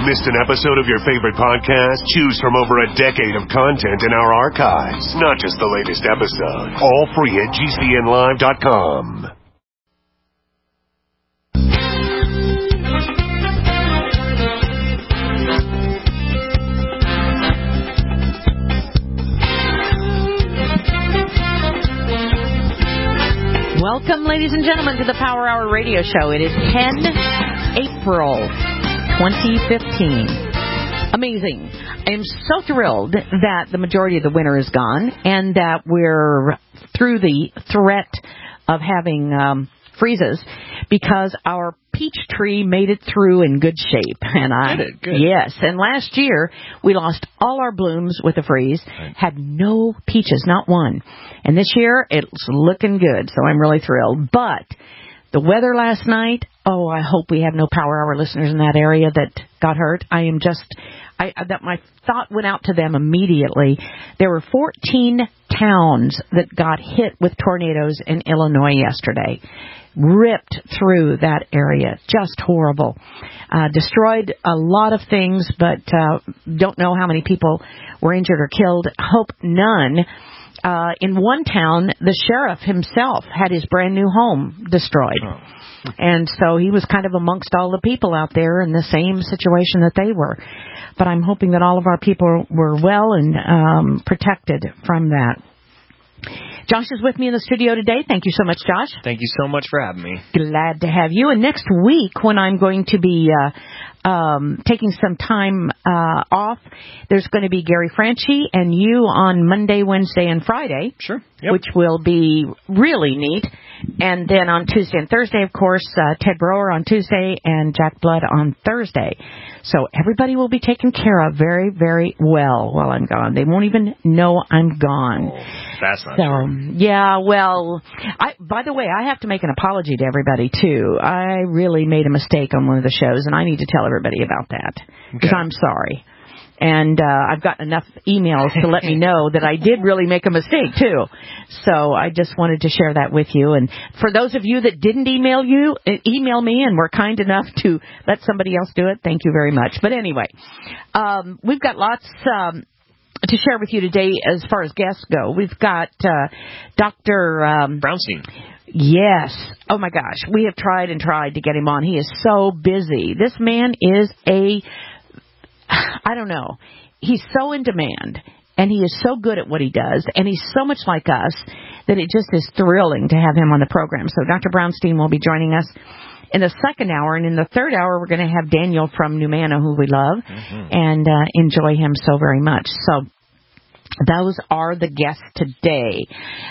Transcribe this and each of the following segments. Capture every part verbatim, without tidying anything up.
Missed an episode of your favorite podcast? Choose from over a decade of content in our archives, not just the latest episode. All free at G C N live dot com. Welcome, ladies and gentlemen, to the Power Hour Radio Show. It is the tenth of April, twenty fifteen. Amazing. I am so thrilled that the majority of the winter is gone and that we're through the threat of having um, freezes because our peach tree made it through in good shape. And I, good, good. Yes, and last year we lost all our blooms with the freeze, right. had no peaches, not one. And this year it's looking good, so I'm really thrilled. But the weather last night, oh, I hope we have no Power Hour listeners in that area that got hurt. I am just, I that my thought went out to them immediately. There were fourteen towns that got hit with tornadoes in Illinois yesterday. Ripped through that area. Just horrible. Uh, destroyed a lot of things, but uh, don't know how many people were injured or killed. Hope none. Uh, in one town, the sheriff himself had his brand new home destroyed. Oh. And so he was kind of amongst all the people out there in the same situation that they were. But I'm hoping that all of our people were well and um, protected from that. Josh is with me in the studio today. Thank you so much, Josh. Thank you so much for having me. Glad to have you. And next week, when I'm going to be uh, um, taking some time uh, off, there's going to be Gary Franchi and you on Monday, Wednesday, and Friday. Sure. Yep. Which will be really neat. And then on Tuesday and Thursday, of course, uh, Ted Broer on Tuesday and Jack Blood on Thursday. So everybody will be taken care of very, very well while I'm gone. They won't even know I'm gone. Oh, that's not so, true. Yeah, well, I, by the way, I have to make an apology to everybody, too. I really made a mistake on one of the shows, and I need to tell everybody about that. Because Okay. I'm sorry. And uh, I've gotten enough emails to let me know that I did really make a mistake, too. So I just wanted to share that with you. And for those of you that didn't email you, email me and were kind enough to let somebody else do it, thank you very much. But anyway, um, we've got lots um, to share with you today as far as guests go. We've got uh, Doctor Um, Brownstein. Yes. Oh, my gosh. We have tried and tried to get him on. He is so busy. This man is a... I don't know. He's so in demand, and he is so good at what he does, and he's so much like us that it just is thrilling to have him on the program. So Doctor Brownstein will be joining us in the second hour, and in the third hour we're going to have Daniel from Numana, who we love, mm-hmm. and uh, enjoy him so very much. So those are the guests today.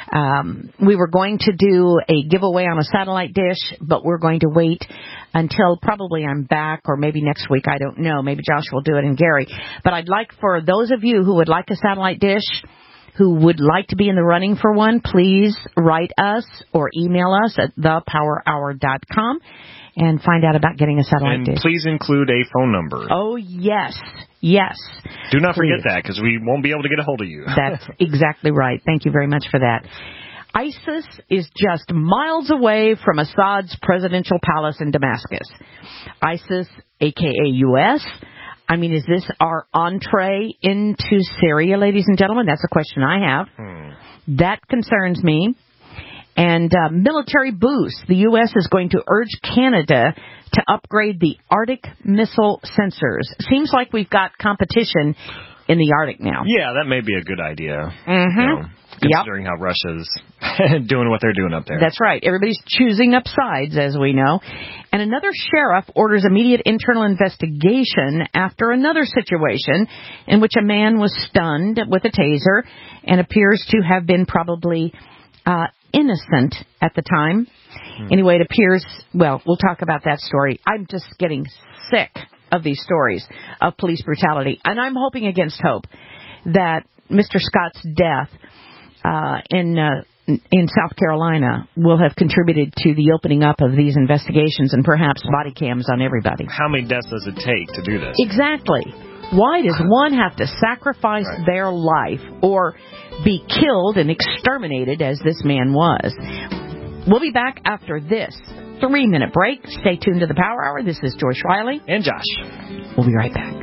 Um, we were going to do a giveaway on a satellite dish, but we're going to wait until probably I'm back or maybe next week. I don't know. Maybe Josh will do it and Gary. But I'd like for those of you who would like a satellite dish, who would like to be in the running for one, please write us or email us at the power hour dot com and find out about getting a satellite and dish. And please include a phone number. Oh, yes. Yes. Do not please. forget that, because we won't be able to get a hold of you. That's exactly right. Thank you very much for that. ISIS is just miles away from Assad's presidential palace in Damascus. ISIS, a k a. U S, I mean, is this our entree into Syria, ladies and gentlemen? That's a question I have. Hmm. That concerns me. And uh, military boost. The U S is going to urge Canada to upgrade the Arctic missile sensors. Seems like we've got competition in the Arctic now. Yeah, that may be a good idea. Mm-hmm. You know, considering yep. how Russia's doing what they're doing up there. That's right. Everybody's choosing up sides, as we know. And another sheriff orders immediate internal investigation after another situation in which a man was stunned with a taser and appears to have been probably uh, innocent at the time. Hmm. Anyway, it appears, well, we'll talk about that story. I'm just getting sick of these stories of police brutality. And I'm hoping against hope that Mister Scott's death uh, in uh, in South Carolina will have contributed to the opening up of these investigations and perhaps body cams on everybody. How many deaths does it take to do this? Exactly. Why does one have to sacrifice right. their life or be killed and exterminated as this man was? We'll be back after this three-minute break. Stay tuned to the Power Hour. This is Joyce Riley. And Josh. We'll be right back.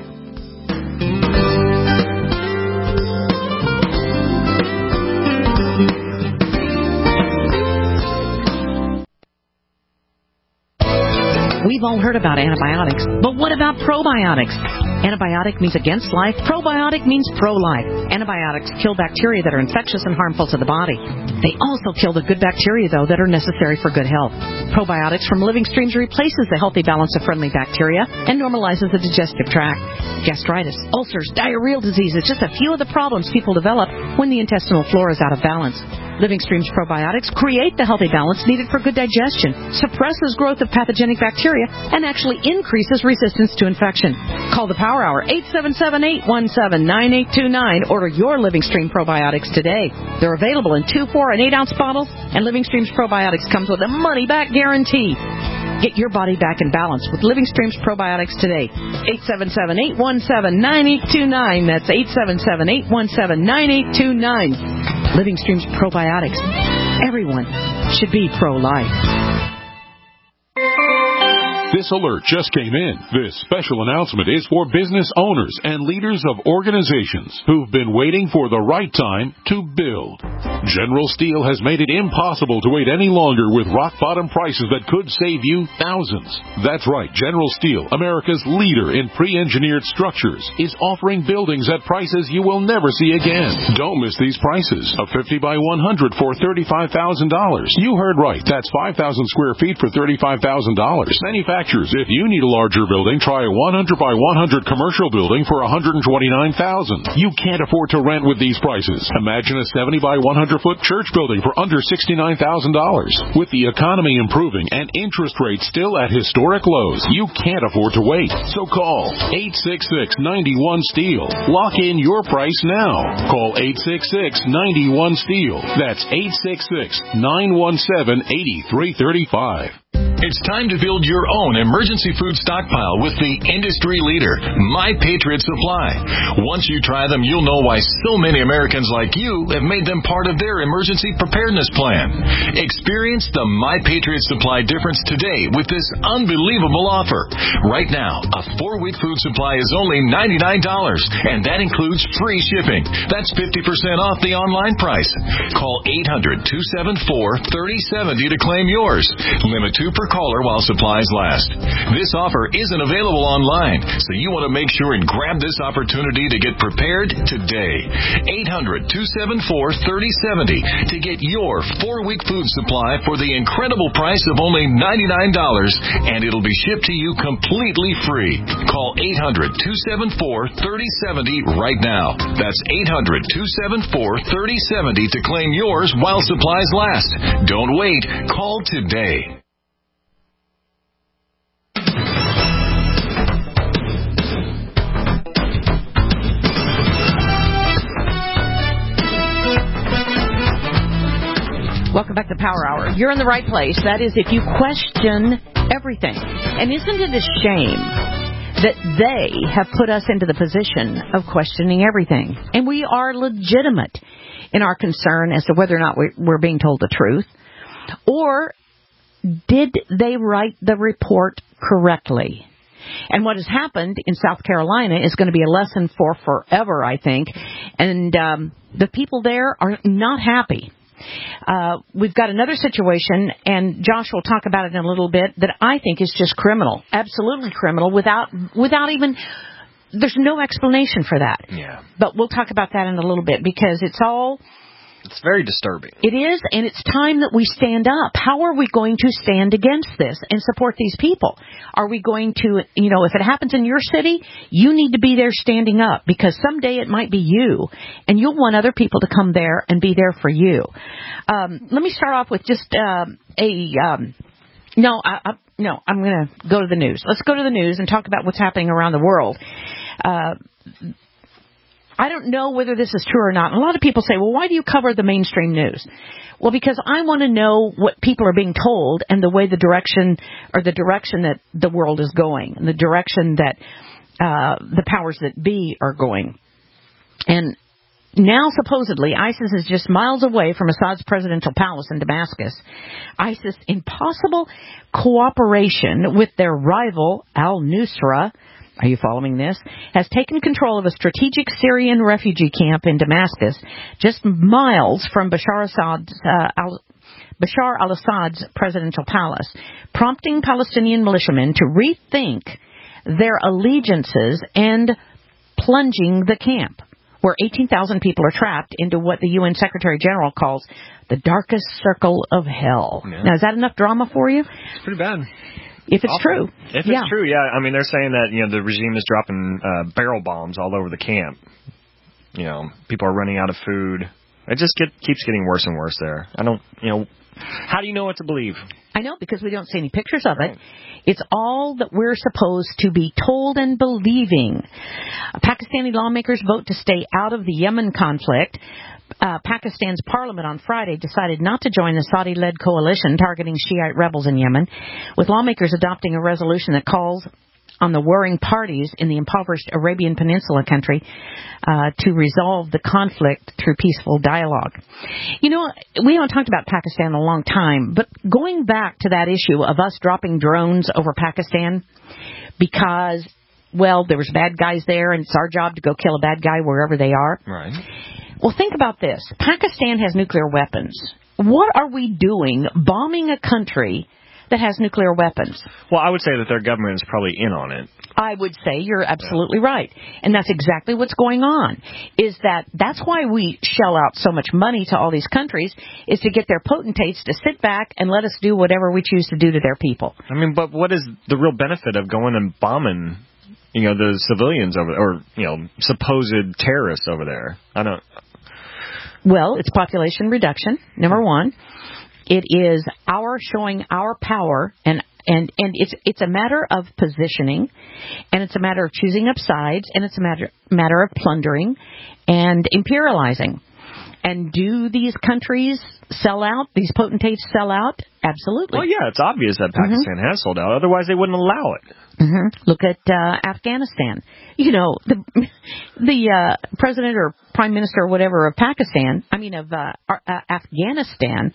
We've all heard about antibiotics, but what about probiotics? Antibiotic means against life. Probiotic means pro-life. Antibiotics kill bacteria that are infectious and harmful to the body. They also kill the good bacteria, though, that are necessary for good health. Probiotics from Living Streams replaces the healthy balance of friendly bacteria and normalizes the digestive tract. Gastritis, ulcers, diarrheal diseases, just a few of the problems people develop when the intestinal flora is out of balance. Living Streams probiotics create the healthy balance needed for good digestion, suppresses growth of pathogenic bacteria, and actually increases resistance to infection. Call the Power Hour, eight seven seven, eight one seven, nine eight two nine. Order your Living Stream probiotics today. They're available in two, four, and eight ounce bottles, and Living Streams probiotics comes with a money-back guarantee. Get your body back in balance with Living Streams probiotics today. eight seven seven, eight one seven, nine eight two nine. That's eight seven seven, eight one seven, nine eight two nine. Living Streams probiotics. Everyone should be pro-life. This alert just came in. This special announcement is for business owners and leaders of organizations who've been waiting for the right time to build. General Steel has made it impossible to wait any longer with rock-bottom prices that could save you thousands. That's right. General Steel, America's leader in pre-engineered structures, is offering buildings at prices you will never see again. Don't miss these prices. A fifty by one hundred for thirty-five thousand dollars. You heard right. That's five thousand square feet for thirty-five thousand dollars. Manufactured If you need a larger building, try a one hundred by one hundred commercial building for one hundred twenty-nine thousand dollars. You can't afford to rent with these prices. Imagine a seventy by one hundred foot church building for under sixty-nine thousand dollars. With the economy improving and interest rates still at historic lows, you can't afford to wait. So call eight six six, nine one, STEEL. Lock in your price now. Call eight six six, nine one, STEEL. That's eight six six, nine one seven, eight three three five. It's time to build your own emergency food stockpile with the industry leader, My Patriot Supply. Once you try them, you'll know why so many Americans like you have made them part of their emergency preparedness plan. Experience the My Patriot Supply difference today with this unbelievable offer. Right now, a four-week food supply is only ninety-nine dollars, and that includes free shipping. That's fifty percent off the online price. Call eight hundred, two seven four, three oh seven oh to claim yours. Limit two per caller while supplies last. This offer isn't available online, so you want to make sure and grab this opportunity to get prepared today. eight hundred, two seven four, three oh seven oh to get your four-week food supply for the incredible price of only ninety-nine dollars, and it'll be shipped to you completely free. Call eight hundred, two seven four, three oh seven oh right now. That's eight hundred, two seven four, three oh seven oh to claim yours while supplies last. Don't wait. Call today. Welcome back to Power Hour. You're in the right place. That is, if you question everything. And isn't it a shame that they have put us into the position of questioning everything? And we are legitimate in our concern as to whether or not we're being told the truth. Or did they write the report correctly? And what has happened in South Carolina is going to be a lesson for forever, I think. And um, the people there are not happy. Uh, we've got another situation, and Josh will talk about it in a little bit, that I think is just criminal, absolutely criminal, without without even, there's no explanation for that. Yeah. But we'll talk about that in a little bit, because it's all... It's very disturbing. It is, and it's time that we stand up. How are we going to stand against this and support these people? Are we going to, you know, if it happens in your city, you need to be there standing up, because someday it might be you, and you'll want other people to come there and be there for you. Um, let me start off with just um, a... Um, no, I, I, no, I'm going to go to the news. Let's go to the news and talk about what's happening around the world. Uh I don't know whether this is true or not. And a lot of people say, well, why do you cover the mainstream news? Well, because I want to know what people are being told and the way the direction or the direction that the world is going, and the direction that uh, the powers that be are going. And now, supposedly, ISIS is just miles away from Assad's presidential palace in Damascus. ISIS, in possible cooperation with their rival, al-Nusra, are you following this, has taken control of a strategic Syrian refugee camp in Damascus, just miles from Bashar Assad's, uh, al- Bashar al-Assad's presidential palace, prompting Palestinian militiamen to rethink their allegiances and plunging the camp, where eighteen thousand people are trapped into what the U N Secretary General calls the darkest circle of hell. Yeah. Now, is that enough drama for you? It's pretty bad. If it's Awful. true. If yeah. it's true, yeah. I mean, they're saying that, you know, the regime is dropping uh, barrel bombs all over the camp. You know, people are running out of food. It just get, keeps getting worse and worse there. I don't, you know, how do you know what to believe? I know, because we don't see any pictures of it. It's all that we're supposed to be told and believing. Pakistani lawmakers vote to stay out of the Yemen conflict. Uh, Pakistan's parliament on Friday decided not to join the Saudi-led coalition targeting Shiite rebels in Yemen, with lawmakers adopting a resolution that calls on the warring parties in the impoverished Arabian Peninsula country uh, to resolve the conflict through peaceful dialogue. You know, we haven't talked about Pakistan in a long time, but going back to that issue of us dropping drones over Pakistan because, well, there was bad guys there and it's our job to go kill a bad guy wherever they are. Right. Well, think about this. Pakistan has nuclear weapons. What are we doing bombing a country that has nuclear weapons? Well, I would say that their government is probably in on it. I would say you're absolutely right. And that's exactly what's going on, is that that's why we shell out so much money to all these countries, is to get their potentates to sit back and let us do whatever we choose to do to their people. I mean, but what is the real benefit of going and bombing, you know, the civilians over, or, you know, supposed terrorists over there? I don't... Well, it's population reduction, number one. It is our showing our power, and and and it's it's a matter of positioning, and it's a matter of choosing up sides, and it's a matter matter of plundering and imperializing. And do these countries sell out? These potentates sell out? Absolutely. Well, yeah, it's obvious that Pakistan mm-hmm. has sold out. Otherwise, they wouldn't allow it. Mm-hmm. Look at uh, Afghanistan. You know, the the uh, president or prime minister or whatever of Pakistan, I mean of uh, uh, Afghanistan,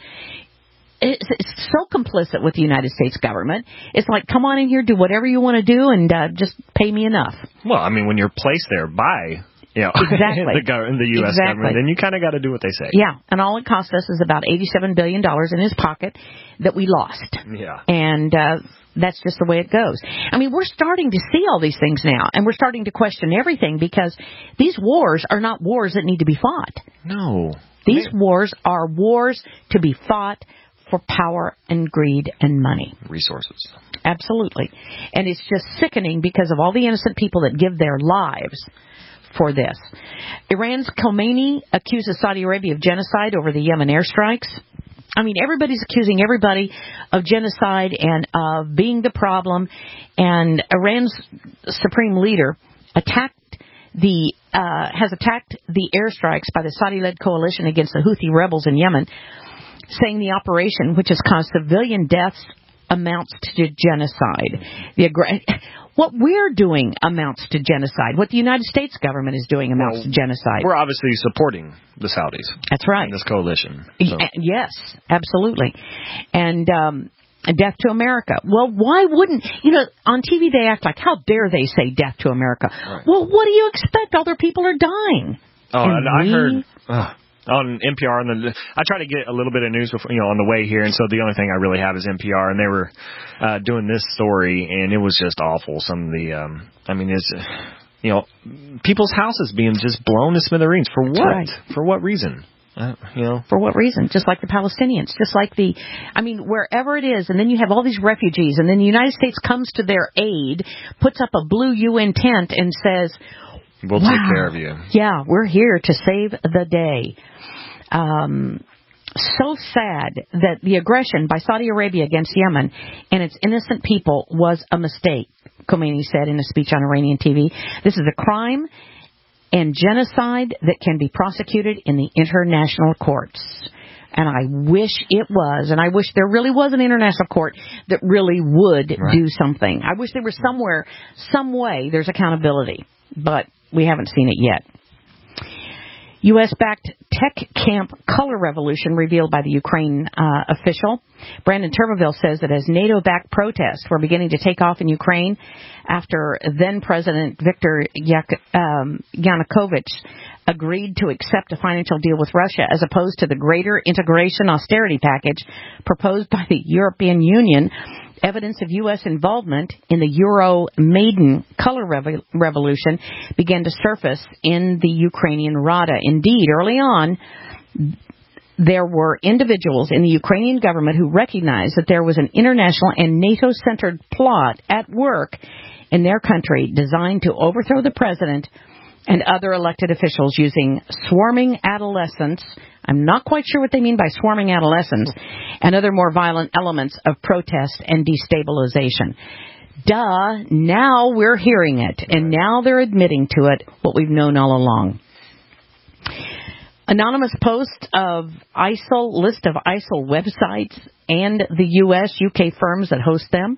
is, is so complicit with the United States government. It's like, come on in here, do whatever you want to do, and uh, just pay me enough. Well, I mean, when you're placed there by... Yeah, exactly. the, go- the U S exactly. government, then you kind of got to do what they say. Yeah, and all it cost us is about eighty-seven billion dollars in his pocket that we lost. Yeah. And uh, that's just the way it goes. I mean, we're starting to see all these things now, and we're starting to question everything, because these wars are not wars that need to be fought. No. These Man. wars are wars to be fought for power and greed and money. Resources. Absolutely. And it's just sickening because of all the innocent people that give their lives for this. Iran's Khomeini accuses Saudi Arabia of genocide over the Yemen airstrikes. I mean, everybody's accusing everybody of genocide and of being the problem. And Iran's supreme leader attacked the uh, has attacked the airstrikes by the Saudi-led coalition against the Houthi rebels in Yemen, saying the operation, which has caused civilian deaths, amounts to genocide. The aggr- What we're doing amounts to genocide. What the United States government is doing amounts well, to genocide. We're obviously supporting the Saudis. That's right. In this coalition. So. Yes, absolutely. And um, death to America. Well, why wouldn't, you know, on T V they act like, how dare they say death to America? Right. Well, what do you expect? Other people are dying. Oh, and, and I we, heard... Uh, on N P R, and the, I try to get a little bit of news before, you know, on the way here, and so the only thing I really have is N P R, and they were uh, doing this story, and it was just awful. Some of the, um, I mean, it's, you know, people's houses being just blown to smithereens. For what? Right. For what reason? Uh, you know, for what reason? Just like the Palestinians, just like the, I mean, wherever it is, and then you have all these refugees, and then the United States comes to their aid, puts up a blue U N tent, and says, we'll wow, take care of you. Yeah, we're here to save the day. Um, so sad that the aggression by Saudi Arabia against Yemen and its innocent people was a mistake, Khomeini said in a speech on Iranian T V. This is a crime and genocide that can be prosecuted in the international courts. And I wish it was, and I wish there really was an international court that really would right. do something. I wish there was somewhere, some way, there's accountability, but we haven't seen it yet. U S-backed tech camp color revolution revealed by the Ukraine uh, official. Brandon Tuberville says that as NATO-backed protests were beginning to take off in Ukraine after then-President Viktor Yak- um, Yanukovych agreed to accept a financial deal with Russia as opposed to the greater integration austerity package proposed by the European Union, evidence of U S involvement in the Euro-Maidan color rev- revolution began to surface in the Ukrainian Rada. Indeed, early on, there were individuals in the Ukrainian government who recognized that there was an international and NATO-centered plot at work in their country designed to overthrow the president and other elected officials using swarming adolescents. I'm not quite sure what they mean by swarming adolescents, and other more violent elements of protest and destabilization. Duh, now we're hearing it, and now they're admitting to it, what we've known all along. Anonymous post of I S I L, list of I S I L websites and the U S, U K firms that host them.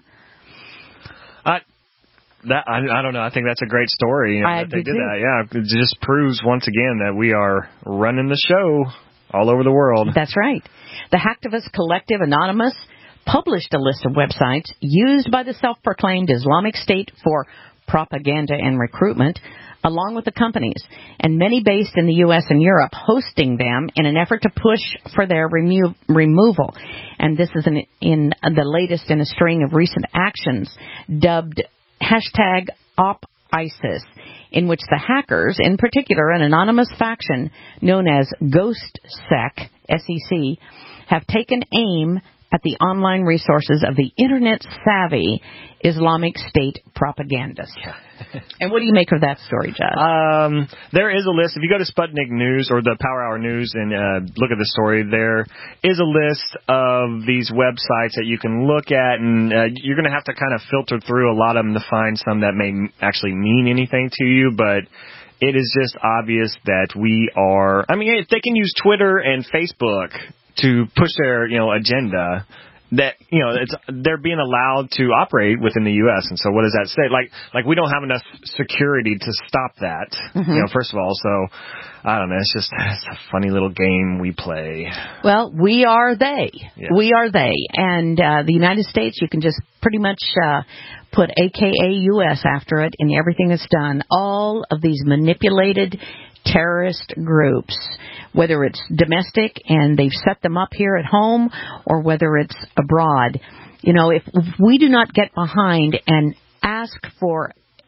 Uh, That I, I don't know. I think that's a great story. You know, I that they do did too. that. Yeah, it just proves once again that we are running the show all over the world. That's right. The Hacktivist Collective Anonymous published a list of websites used by the self-proclaimed Islamic State for propaganda and recruitment, along with the companies, and many based in the U S and Europe, hosting them in an effort to push for their remo- removal. And this is in, in the latest in a string of recent actions dubbed hashtag Op ISIS, in which the hackers, in particular an anonymous faction known as GhostSec, S E C, have taken aim at the online resources of the internet-savvy Islamic State propagandists. And what do you make of that story, Judd? Um, there is a list. If you go to Sputnik News or the Power Hour News and uh, look at the story, there is a list of these websites that you can look at, and uh, you're going to have to kind of filter through a lot of them to find some that may actually mean anything to you, but it is just obvious that we are, I mean, if they can use Twitter and Facebook to push their, you know, agenda, that, you know, it's, they're being allowed to operate within the U S. And so what does that say? Like, like we don't have enough security to stop that, mm-hmm. you know, first of all. So, I don't know. It's just it's a funny little game we play. Well, we are they. Yeah. We are they. And uh, the United States, you can just pretty much uh, put A K A U S after it in everything that's done. All of these manipulated terrorist groups, whether it's domestic and they've set them up here at home or whether it's abroad. You know, if, if we do not get behind and ask for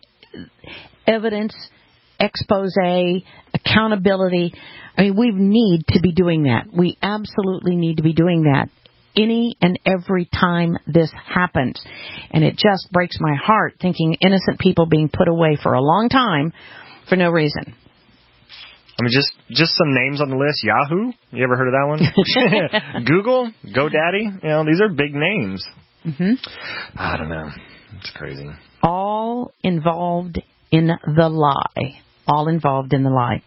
evidence, expose, accountability, I mean, we need to be doing that. We absolutely need to be doing that any and every time this happens. And it just breaks my heart thinking innocent people being put away for a long time for no reason. I mean, just just some names on the list. Yahoo, you ever heard of that one? Google, GoDaddy, you know, these are big names. Mm-hmm. I don't know. It's crazy. All involved in the lie. All involved in the lie.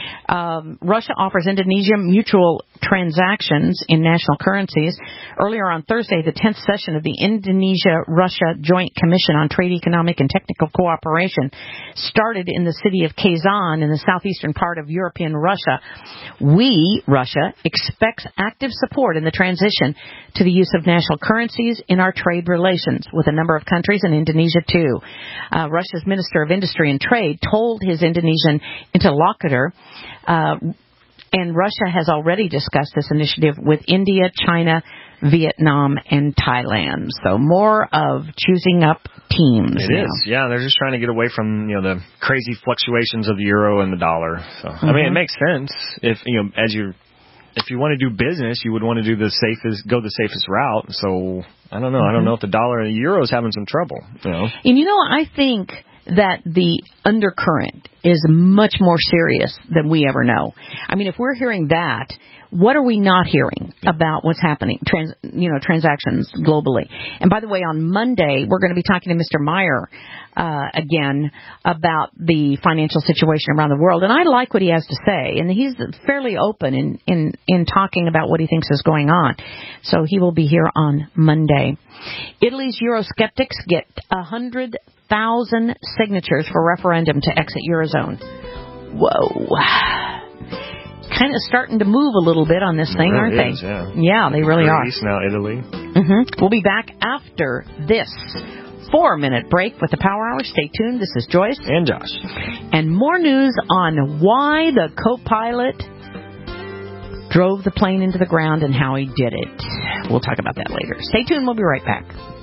Um, Russia offers Indonesia mutual transactions in national currencies. Earlier on Thursday, the tenth session of the Indonesia-Russia Joint Commission on Trade, Economic, and Technical Cooperation started in the city of Kazan in the southeastern part of European Russia. We, Russia, expects active support in the transition to the use of national currencies in our trade relations with a number of countries, and Indonesia too. Uh, Russia's Minister of Industry and Trade told his Indonesian interlocutor Uh, and Russia has already discussed this initiative with India, China, Vietnam, and Thailand. So more of choosing up teams. It now. is, yeah. They're just trying to get away from, you know, the crazy fluctuations of the euro and the dollar. So mm-hmm. I mean, it makes sense if you know as you if you want to do business, you would want to do the safest, go the safest route. So I don't know. Mm-hmm. I don't know if the dollar and the euro is having some trouble. You know, and you know, I think that the undercurrent is much more serious than we ever know. I mean, if we're hearing that, what are we not hearing about what's happening, trans, you know, transactions globally? And by the way, on Monday, we're going to be talking to Mister Meyer uh, again about the financial situation around the world. And I like what he has to say. And he's fairly open in, in, in talking about what he thinks is going on. So he will be here on Monday. Italy's Eurosceptics get one hundred thousand signatures for referendum to exit Eurozone. Whoa. kind of starting to move a little bit on this thing, It aren't really they? is, yeah. Yeah, they really are. Greece, now Italy. Mm-hmm. We'll be back after this four-minute break with the Power Hour. Stay tuned. This is Joyce. And Josh. And more news on why the co-pilot drove the plane into the ground and how he did it. We'll talk about that later. Stay tuned. We'll be right back.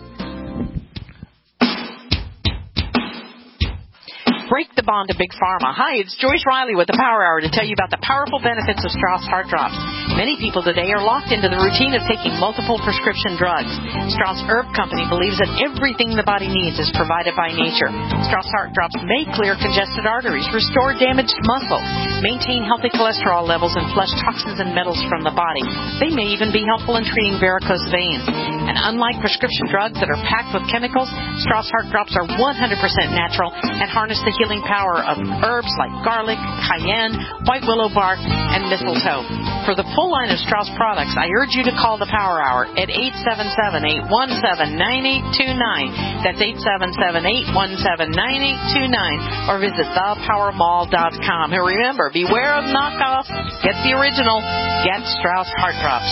Break the bond of Big Pharma. Hi, it's Joyce Riley with the Power Hour to tell you about the powerful benefits of Strauss Heart Drops. Many people today are locked into the routine of taking multiple prescription drugs. Strauss Herb Company believes that everything the body needs is provided by nature. Strauss Heart Drops may clear congested arteries, restore damaged muscle, maintain healthy cholesterol levels, and flush toxins and metals from the body. They may even be helpful in treating varicose veins. And unlike prescription drugs that are packed with chemicals, Strauss Heart Drops are one hundred percent natural and harness the healing power of herbs like garlic, cayenne, white willow bark, and mistletoe. For the full line of Strauss products, I urge you to call the Power Hour at eight seven seven, eight one seven, nine eight two nine. That's eight seven seven, eight one seven, nine eight two nine. Or visit the power mall dot com. And remember, beware of knockoffs. Get the original. Get Strauss Heart Drops.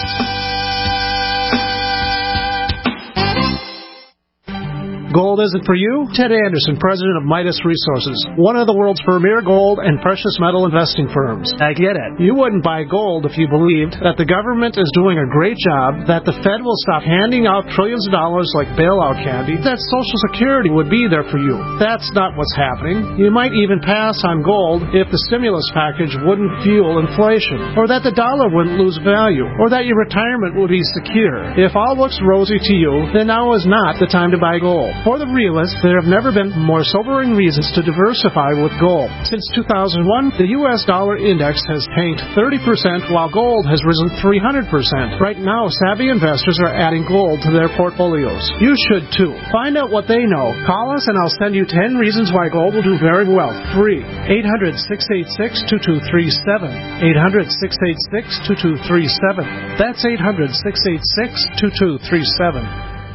Gold isn't for you? Ted Anderson, president of Midas Resources, one of the world's premier gold and precious metal investing firms. I get it. You wouldn't buy gold if you believed that the government is doing a great job, that the Fed will stop handing out trillions of dollars like bailout candy, that Social Security would be there for you. That's not what's happening. You might even pass on gold if the stimulus package wouldn't fuel inflation, or that the dollar wouldn't lose value, or that your retirement would be secure. If all looks rosy to you, then now is not the time to buy gold. For the realists, there have never been more sobering reasons to diversify with gold. Since two thousand one, the U S dollar index has tanked thirty percent while gold has risen three hundred percent. Right now, savvy investors are adding gold to their portfolios. You should too. Find out what they know. Call us and I'll send you ten reasons why gold will do very well. Free. eight hundred, six eight six, two two three seven. eight hundred, six eight six, two two three seven. That's eight hundred, six eight six, two two three seven.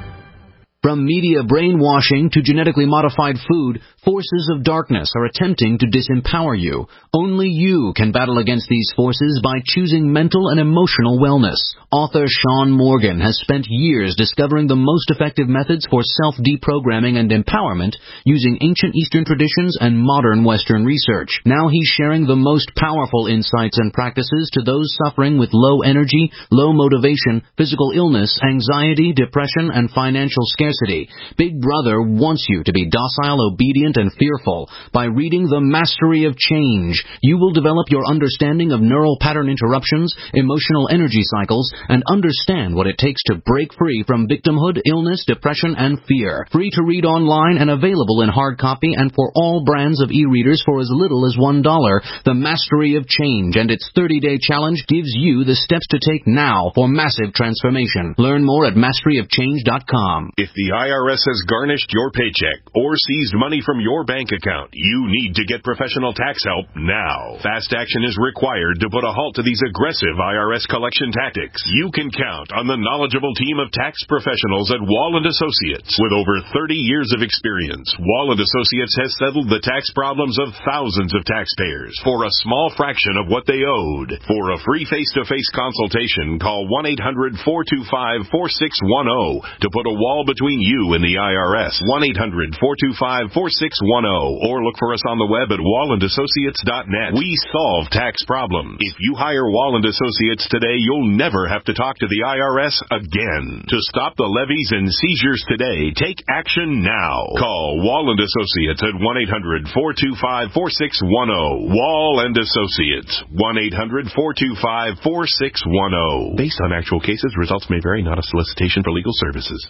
From media brainwashing to genetically modified food, forces of darkness are attempting to disempower you. Only you can battle against these forces by choosing mental and emotional wellness. Author Sean Morgan has spent years discovering the most effective methods for self-deprogramming and empowerment using ancient Eastern traditions and modern Western research. Now he's sharing the most powerful insights and practices to those suffering with low energy, low motivation, physical illness, anxiety, depression, and financial scarcity. Big Brother wants you to be docile, obedient, and fearful. By reading The Mastery of Change, you will develop your understanding of neural pattern interruptions, emotional energy cycles, and understand what it takes to break free from victimhood, illness, depression, and fear. Free to read online and available in hard copy and for all brands of e-readers for as little as one dollar. The Mastery of Change and its thirty-day challenge gives you the steps to take now for massive transformation. Learn more at mastery of change dot com. If the I R S has garnished your paycheck or seized money from your bank account, you need to get professional tax help now. Fast action is required to put a halt to these aggressive I R S collection tactics. You can count on the knowledgeable team of tax professionals at Wall and Associates. With over thirty years of experience, Wall and Associates has settled the tax problems of thousands of taxpayers for a small fraction of what they owed. For a free face-to-face consultation, call one eight hundred, four two five, four six one zero to put a wall between you and the I R S. one eight hundred, four two five, four six one zero or look for us on the web at wall and associates dot net. We solve tax problems. If you hire Wall and Associates today, you'll never have to talk to the I R S again. To stop the levies and seizures today, take action now. Call Wall and Associates at one eight hundred, four two five, four six one zero. Wall and Associates, one eight hundred, four two five, four six one zero. Based on actual cases, results may vary, not a solicitation for legal services.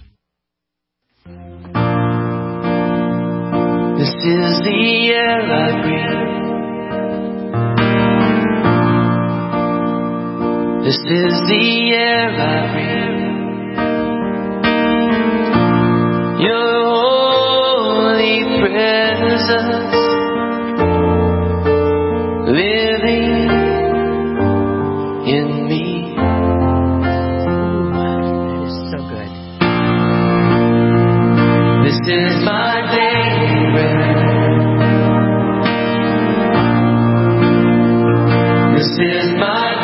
This is the air I breathe. This is the air I breathe. Your holy presence living in me. That is so good. This is my daily bread. This is my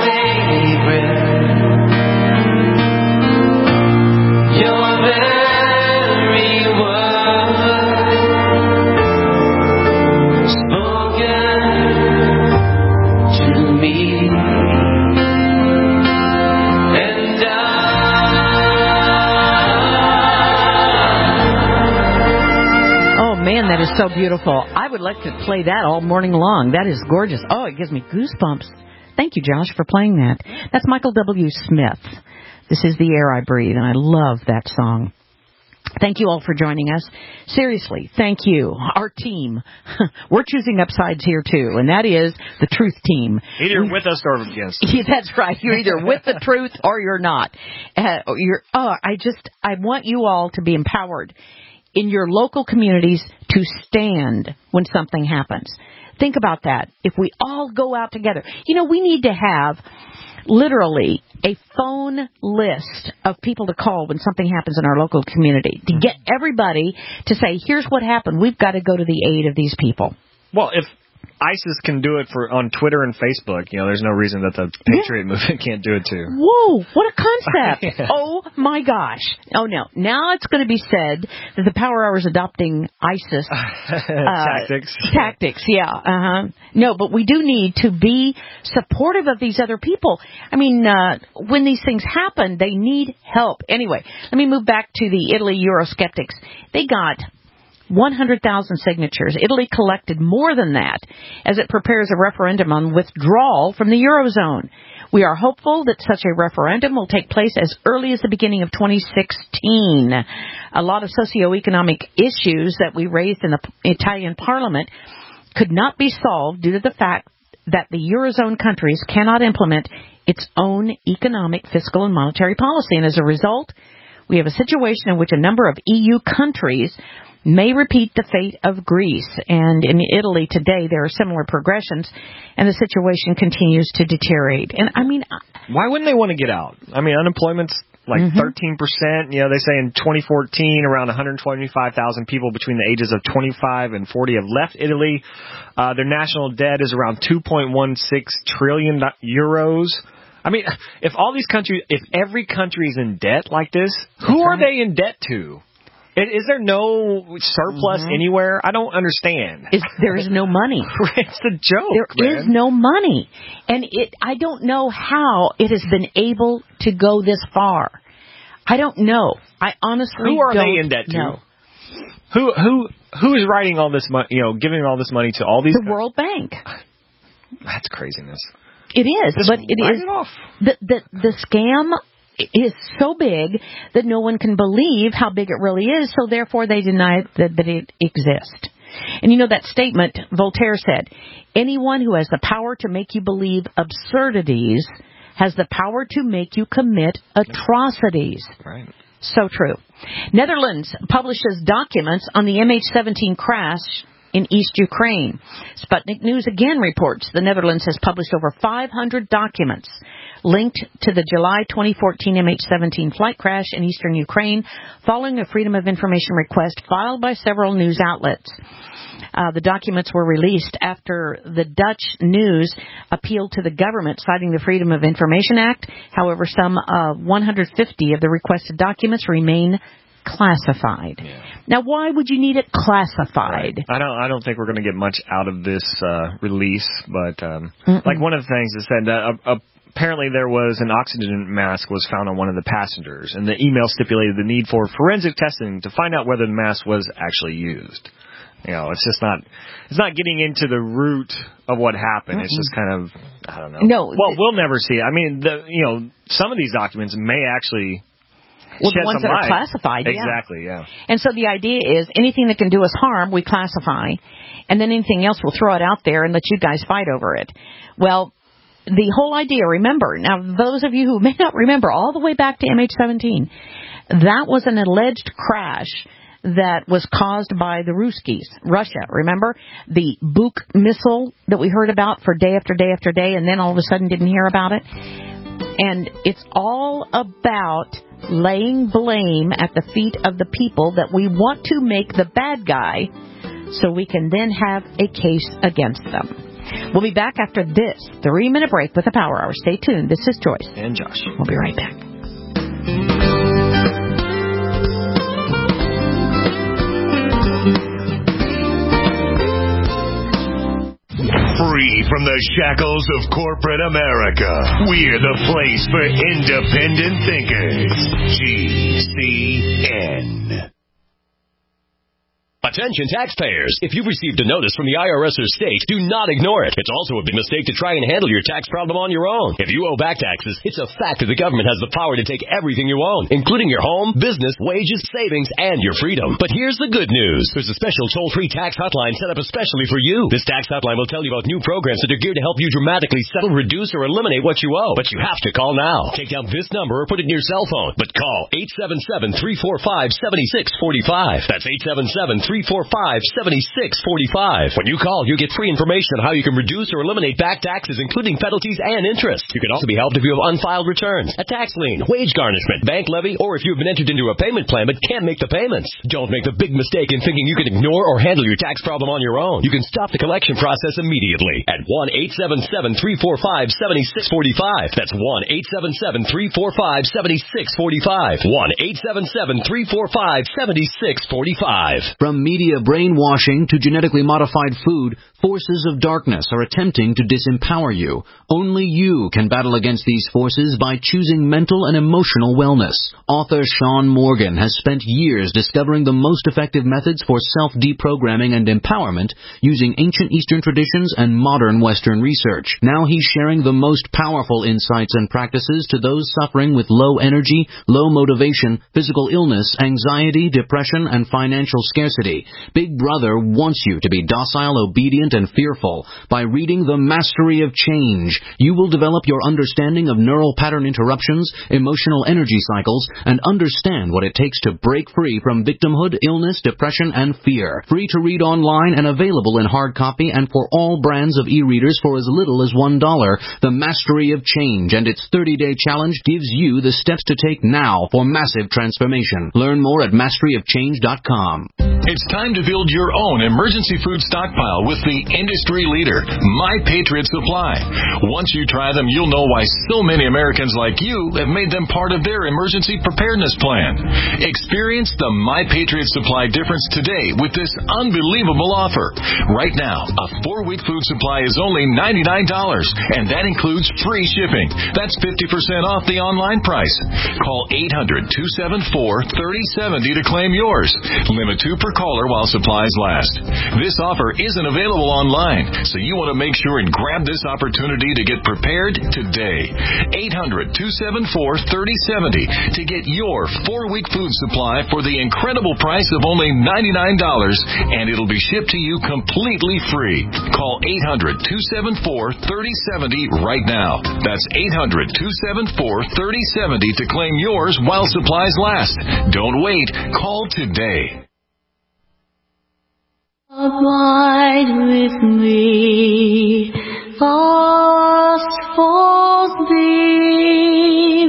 So beautiful. I would like to play that all morning long. That is gorgeous. Oh, it gives me goosebumps. Thank you, Josh, for playing that. That's Michael W. Smith. This is The Air I Breathe, and I love that song. Thank you all for joining us. Seriously, thank you. Our team. We're choosing up sides here, too, and that is the truth team. Either we, with us or against us. Yeah, that's right. You're either with the truth or you're not. Uh, you're, oh, I just, I want you all to be empowered in your local communities to stand when something happens. Think about that. If we all go out together. You know, we need to have literally a phone list of people to call when something happens in our local community to get everybody to say, here's what happened. We've got to go to the aid of these people. Well, if ISIS can do it for on Twitter and Facebook, you know, there's no reason that the Patriot yeah. movement can't do it too. Whoa, what a concept. yeah. Oh, my gosh. Oh, no. Now it's going to be said that the Power Hour is adopting ISIS uh, tactics. Tactics, yeah. Uh-huh. No, but we do need to be supportive of these other people. I mean, uh, when these things happen, they need help. Anyway, let me move back to the Italy Eurosceptics. They got one hundred thousand signatures. Italy collected more than that as it prepares a referendum on withdrawal from the Eurozone. We are hopeful that such a referendum will take place as early as the beginning of twenty sixteen. A lot of socioeconomic issues that we raised in the Italian parliament could not be solved due to the fact that the Eurozone countries cannot implement its own economic, fiscal, and monetary policy. And as a result, we have a situation in which a number of E U countries may repeat the fate of Greece. And in Italy today, there are similar progressions, and the situation continues to deteriorate. And I mean, why wouldn't they want to get out? I mean, unemployment's like mm-hmm. thirteen percent. You know, they say in twenty fourteen, around one hundred twenty-five thousand people between the ages of twenty-five and forty have left Italy. Uh, their national debt is around two point one six trillion euros. I mean, if all these countries, if every country is in debt like this, who are they in debt to? Is there no surplus mm-hmm. anywhere? I don't understand. Is, there is no money. It's a joke, There man. is no money. And it, I don't know how it has been able to go this far. I don't know. I honestly don't know. Who are they in debt to? Know. Who who who is writing all this money, you know, giving all this money to all these The countries? World Bank. That's craziness. It is, Just but it write is it off. the the the scam is so big that no one can believe how big it really is, so therefore they deny that, that it exists. And you know that statement Voltaire said, anyone who has the power to make you believe absurdities has the power to make you commit atrocities. Right. So true. Netherlands publishes documents on the M H seventeen crash in East Ukraine. Sputnik News again reports the Netherlands has published over five hundred documents linked to the July twenty fourteen M H seventeen flight crash in eastern Ukraine following a Freedom of Information request filed by several news outlets. Uh, the documents were released after the Dutch news appealed to the government citing the Freedom of Information Act. However, some uh, one hundred fifty of the requested documents remain classified. Yeah. Now, why would you need it classified? Right. I don't. I don't think we're going to get much out of this uh, release. But um, like one of the things that said that uh, apparently there was an oxygen mask was found on one of the passengers, and the email stipulated the need for forensic testing to find out whether the mask was actually used. You know, it's just not. It's not getting into the root of what happened. Mm-mm. It's just kind of. I don't know. No. Well, we'll never see it. I mean, the you know, some of these documents may actually. Well, the ones that light. are classified, yeah. Exactly, yeah. And so the idea is anything that can do us harm, we classify, and then anything else, we'll throw it out there and let you guys fight over it. Well, the whole idea, remember, now those of you who may not remember, all the way back to M H seventeen, that was an alleged crash that was caused by the Ruskies, Russia. Remember the Buk missile that we heard about for day after day after day, and then all of a sudden didn't hear about it? And it's all about laying blame at the feet of the people that we want to make the bad guy so we can then have a case against them. We'll be back after this three-minute break with the Power Hour. Stay tuned. This is Joyce. And Josh. We'll be right back. Free from the shackles of corporate America, we're the place for independent thinkers. G C N. Attention taxpayers. If you've received a notice from the I R S or state, do not ignore it. It's also a big mistake to try and handle your tax problem on your own. If you owe back taxes, it's a fact that the government has the power to take everything you own, including your home, business, wages, savings, and your freedom. But here's the good news. There's a special toll-free tax hotline set up especially for you. This tax hotline will tell you about new programs that are geared to help you dramatically settle, reduce, or eliminate what you owe. But you have to call now. Take down this number or put it in your cell phone. But call eight seven seven, three four five, seven six four five. That's eight seven seven, three four five, seven six four five. When you call, you get free information on how you can reduce or eliminate back taxes, including penalties and interest. You can also be helped if you have unfiled returns, a tax lien, wage garnishment, bank levy, or if you've been entered into a payment plan but can't make the payments. Don't make the big mistake in thinking you can ignore or handle your tax problem on your own. You can stop the collection process immediately at one eight seven seven, three four five, seven six four five. That's one eight seven seven, three four five, seven six four five. one eight seven seven, three four five, seven six four five. From media brainwashing to genetically modified food, forces of darkness are attempting to disempower you. Only you can battle against these forces by choosing mental and emotional wellness. Author Sean Morgan has spent years discovering the most effective methods for self-deprogramming and empowerment using ancient Eastern traditions and modern Western research. Now he's sharing the most powerful insights and practices to those suffering with low energy, low motivation, physical illness, anxiety, depression, and financial scarcity. Big Brother wants you to be docile, obedient, and fearful. By reading The Mastery of Change, you will develop your understanding of neural pattern interruptions, emotional energy cycles, and understand what it takes to break free from victimhood, illness, depression, and fear. Free to read online and available in hard copy and for all brands of e-readers for as little as one dollar. The Mastery of Change and its thirty-day challenge gives you the steps to take now for massive transformation. Learn more at mastery of change dot com. It's time to build your own emergency food stockpile with the industry leader, My Patriot Supply. Once you try them, you'll know why so many Americans like you have made them part of their emergency preparedness plan. Experience the My Patriot Supply difference today with this unbelievable offer. Right now, a four-week food supply is only ninety-nine dollars, and that includes free shipping. That's fifty percent off the online price. Call eight hundred, two seven four, three oh seven oh to claim yours. Limit two per caller while supplies last. This offer isn't available online, so you want to make sure and grab this opportunity to get prepared today. eight hundred, two seven four, three oh seven oh to get your four-week food supply for the incredible price of only ninety-nine dollars, and it'll be shipped to you completely free. Call eight hundred, two seven four, three oh seven oh right now. That's eight hundred, two seven four, three oh seven oh to claim yours while supplies last. Don't wait. Call today. Abide with me, fast falls the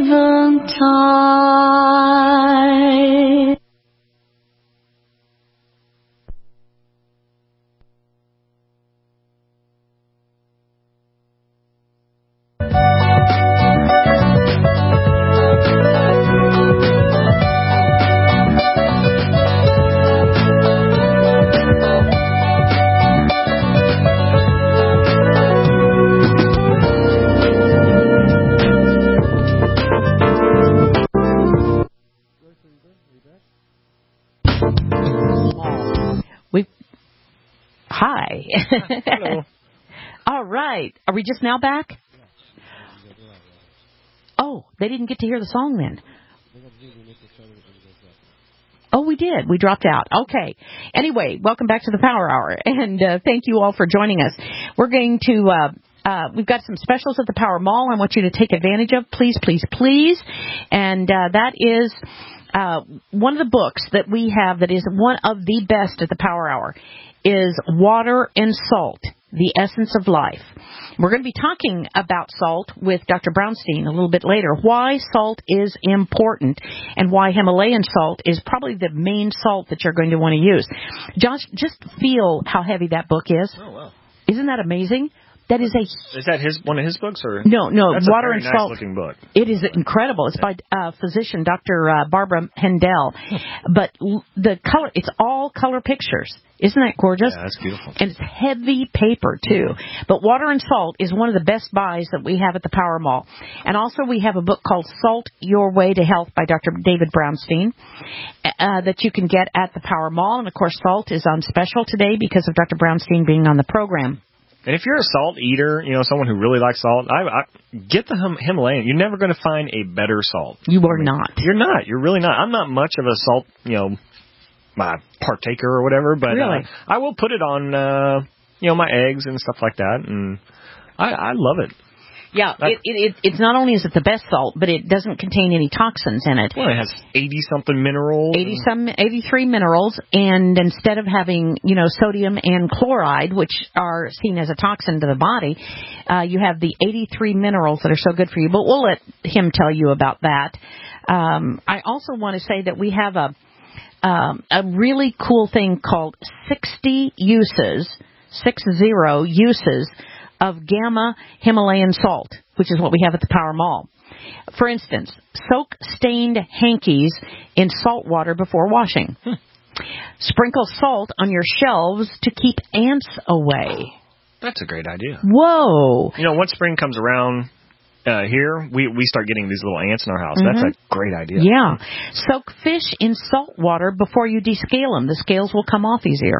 eventide. We, hi. Hello. All right. Are we just now back? Oh, they didn't get to hear the song then. Oh, we did. We dropped out. Okay. Anyway, welcome back to the Power Hour, and uh, thank you all for joining us. We're going to... Uh, Uh, we've got some specials at the Power Mall I want you to take advantage of. Please, please, please. And uh, that is uh, one of the books that we have that is one of the best at the Power Hour is Water and Salt, The Essence of Life. We're going to be talking about salt with Doctor Brownstein a little bit later, why salt is important and why Himalayan salt is probably the main salt that you're going to want to use. Josh, just feel how heavy that book is. Oh, wow. Isn't that amazing? That is a... Is that his one of his books? or No, no, That's Water a very and nice Salt. looking book. It is incredible. It's by uh, physician Doctor Uh, Barbara Hendel. But l- the color, it's all color pictures. Isn't that gorgeous? Yeah, that's beautiful. And it's heavy paper, too. But Water and Salt is one of the best buys that we have at the Power Mall. And also we have a book called Salt Your Way to Health by Doctor David Brownstein uh, that you can get at the Power Mall. And, of course, salt is on special today because of Doctor Brownstein being on the program. And if you're a salt eater, you know, someone who really likes salt, I, I get the Him- Himalayan. You're never going to find a better salt. You are I mean, not. You're not. You're really not. I'm not much of a salt, you know, my partaker or whatever, but really? uh, I will put it on, uh, you know, my eggs and stuff like that, and I, I love it. Yeah, it, it, it, it's not only is it the best salt, but it doesn't contain any toxins in it. Well, it has eighty-something minerals. eighty some, eighty-three minerals, and instead of having, you know, sodium and chloride, which are seen as a toxin to the body, uh, you have the eighty-three minerals that are so good for you. But we'll let him tell you about that. Um, I also want to say that we have a um, a really cool thing called sixty uses, six zero uses of Gamma Himalayan salt, which is what we have at the Power Mall. For instance, soak stained hankies in salt water before washing. Hmm. Sprinkle salt on your shelves to keep ants away. That's a great idea. Whoa. You know, once spring comes around uh, here, we, we start getting these little ants in our house. Mm-hmm. That's a great idea. Yeah. Soak fish in salt water before you descale them. The scales will come off easier.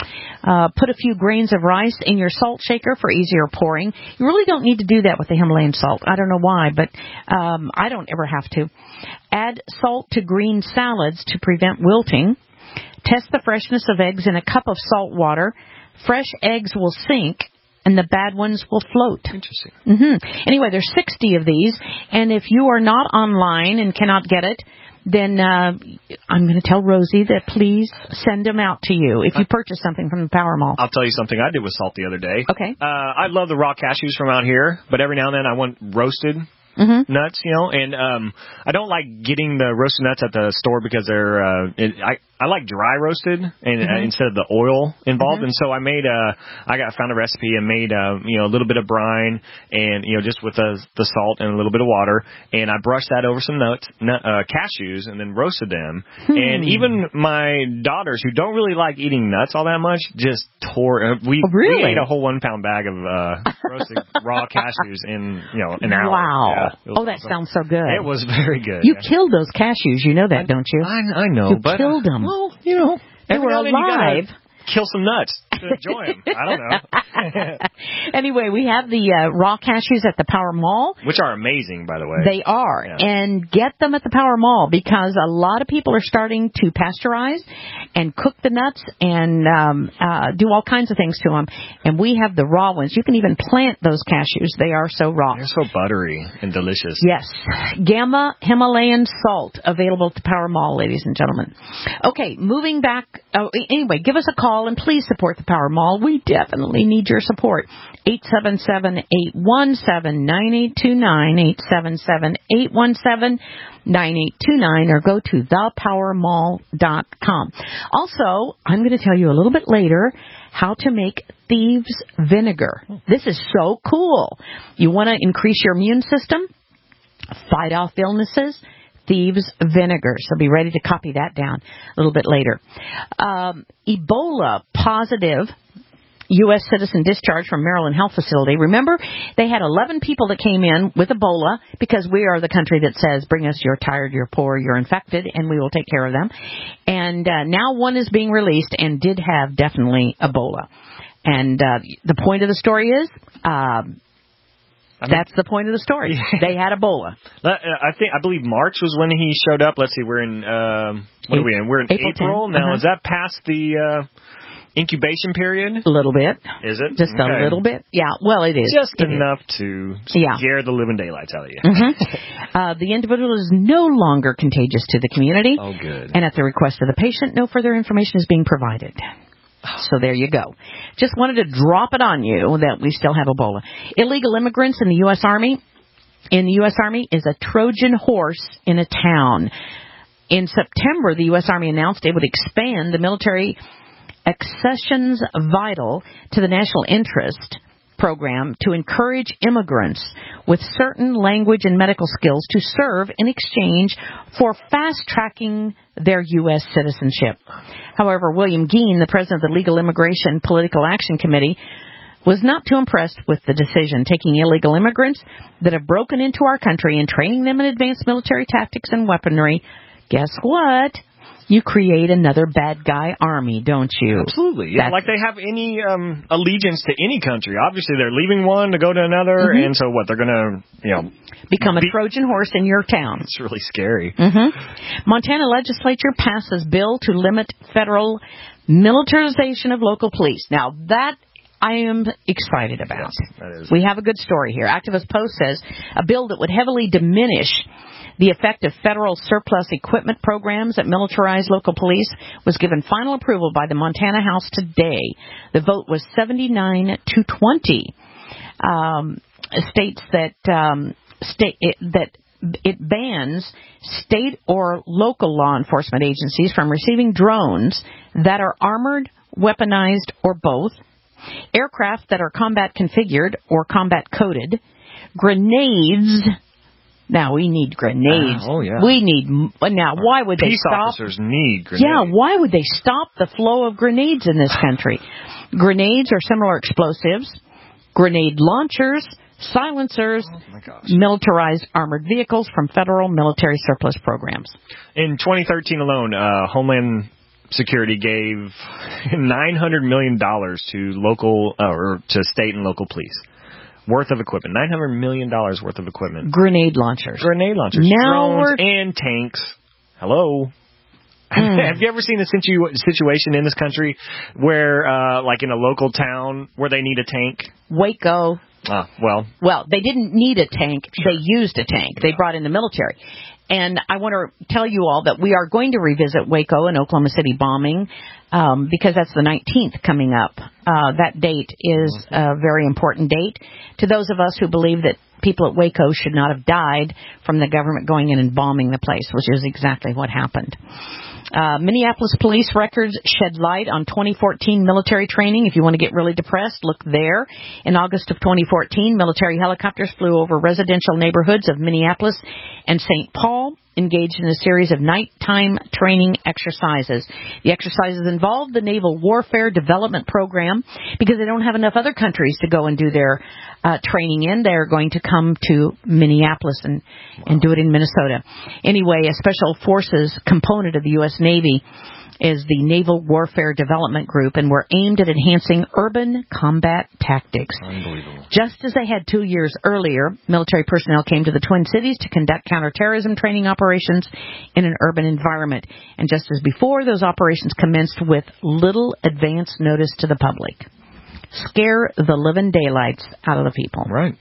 Uh, put a few grains of rice in your salt shaker for easier pouring. You really don't need to do that with the Himalayan salt. I don't know why, but um, I don't ever have to. Add salt to green salads to prevent wilting. Test the freshness of eggs in a cup of salt water. Fresh eggs will sink, and the bad ones will float. Interesting. Mm-hmm. Anyway, there's sixty of these, and if you are not online and cannot get it, then uh, I'm going to tell Rosie that please send them out to you if you purchase something from the Power Mall. I'll tell you something I did with salt the other day. Okay. Uh, I love the raw cashews from out here, but every now and then I want roasted mm-hmm. nuts, you know, and um, I don't like getting the roasted nuts at the store because they're, uh, it, I, I like dry roasted and mm-hmm. uh, instead of the oil involved. Mm-hmm. And so I made a, I got found a recipe and made a, you know, a little bit of brine and, you know, just with the, the salt and a little bit of water. And I brushed that over some nuts, nut, uh, cashews and then roasted them. Hmm. And even my daughters who don't really like eating nuts all that much just tore, uh, we, oh, really? we ate a whole one pound bag of, uh, roasted raw cashews in, you know, an hour. Wow. Yeah, oh, that awesome. Sounds so good. It was very good. You yeah. killed those cashews. You know that, I, don't you? I, I know. You but, killed them. Uh, well, you know, they were alive. Kill some nuts to enjoy them. I don't know. Anyway, we have the uh, raw cashews at the Power Mall. Which are amazing, by the way. They are. Yeah. And get them at the Power Mall because a lot of people are starting to pasteurize and cook the nuts and um, uh, do all kinds of things to them. And we have the raw ones. You can even plant those cashews. They are so raw. They're so buttery and delicious. Yes. Gamma Himalayan salt available at the Power Mall, ladies and gentlemen. Okay, moving back. Oh, anyway, give us a call and please support the Power Mall. We definitely need your support. eight seven seven, eight one seven, nine eight two nine, eight seven seven, eight one seven, nine eight two nine, or go to the power mall dot com. Also, I'm going to tell you a little bit later how to make thieves vinegar. This is so cool. You want to increase your immune system, fight off illnesses, thieves vinegar. So be ready to copy that down a little bit later. Um, Ebola positive U S citizen discharged from Maryland Health Facility. Remember, they had eleven people that came in with Ebola because we are the country that says, bring us, you're tired, you're poor, you're infected, and we will take care of them. And uh, now one is being released and did have definitely Ebola. And uh, the point of the story is... Um, I mean, that's the point of the story. They had Ebola. I think I believe March was when he showed up. Let's see, we're in um, what are we in? We're in April. April. Now, uh-huh. Is that past the uh, incubation period? A little bit. Is it? Just okay. a little bit. Yeah. Well, it is. Just it enough is. to yeah. scare the living daylights out of you. Mm-hmm. uh, the individual is no longer contagious to the community. Oh, good. And at the request of the patient, no further information is being provided. So there you go. Just wanted to drop it on you that we still have Ebola. Illegal immigrants in the U S Army. In the U S Army is a Trojan horse in a town. In September, the U S Army announced it would expand the military accessions vital to the national interest program to encourage immigrants with certain language and medical skills to serve in exchange for fast-tracking their U S citizenship. However, William Geen, the president of the Legal Immigration Political Action Committee, was not too impressed with the decision, taking illegal immigrants that have broken into our country and training them in advanced military tactics and weaponry. Guess what? You create another bad guy army, don't you? Absolutely. Yeah, That's, like they have any um, allegiance to any country. Obviously, they're leaving one to go to another, mm-hmm. and so what? They're going to, you know... Become a be- Trojan horse in your town. It's really scary. Mm-hmm. Montana legislature passes bill to limit federal militarization of local police. Now, that... I am excited about. Yes, that is. We have a good story here. Activist Post says a bill that would heavily diminish the effect of federal surplus equipment programs that militarize local police was given final approval by the Montana House today. The vote was seventy-nine to twenty. Um, states that um, state it, that it bans state or local law enforcement agencies from receiving drones that are armored, weaponized, or both, aircraft that are combat configured or combat coded, grenades. Now, we need grenades. Uh, oh, yeah. We need... Now, why would Peace they stop... officers need grenades. Yeah, why would they stop the flow of grenades in this country? Grenades or similar explosives, grenade launchers, silencers, oh militarized armored vehicles from federal military surplus programs. In twenty thirteen alone, uh, Homeland Security gave nine hundred million dollars to local uh, or to state and local police worth of equipment. nine hundred million dollars worth of equipment. Grenade launchers. Grenade launchers. Now drones we're... and tanks. Hello. Mm. Have you ever seen a situ- situation in this country where, uh, like in a local town, where they need a tank? Waco. Ah, well. Well, they didn't need a tank. Sure. They used a tank. They brought in the military. And I want to tell you all that we are going to revisit Waco and Oklahoma City bombing um, because that's the nineteenth coming up. Uh, that date is a very important date to those of us who believe that people at Waco should not have died from the government going in and bombing the place, which is exactly what happened. Uh, Minneapolis police records shed light on twenty fourteen military training. If you want to get really depressed, look there. In August of twenty fourteen, military helicopters flew over residential neighborhoods of Minneapolis and Saint Paul, engaged in a series of nighttime training exercises. The exercises involved the Naval Warfare Development Program because they don't have enough other countries to go and do their uh, training in. They're going to come to Minneapolis and, wow. and do it in Minnesota. Anyway, a Special Forces component of the U S Navy is the Naval Warfare Development Group, and we're aimed at enhancing urban combat tactics. Unbelievable. Just as they had two years earlier, military personnel came to the Twin Cities to conduct counterterrorism training operations in an urban environment. And just as before, those operations commenced with little advance notice to the public. Scare the living daylights out of the people. Right.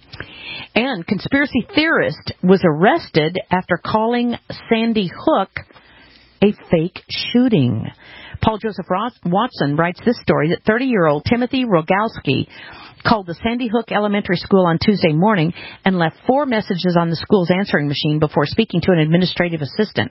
And conspiracy theorist was arrested after calling Sandy Hook a fake shooting. Paul Joseph Watson writes this story that thirty-year-old Timothy Rogalski called the Sandy Hook Elementary School on Tuesday morning and left four messages on the school's answering machine before speaking to an administrative assistant.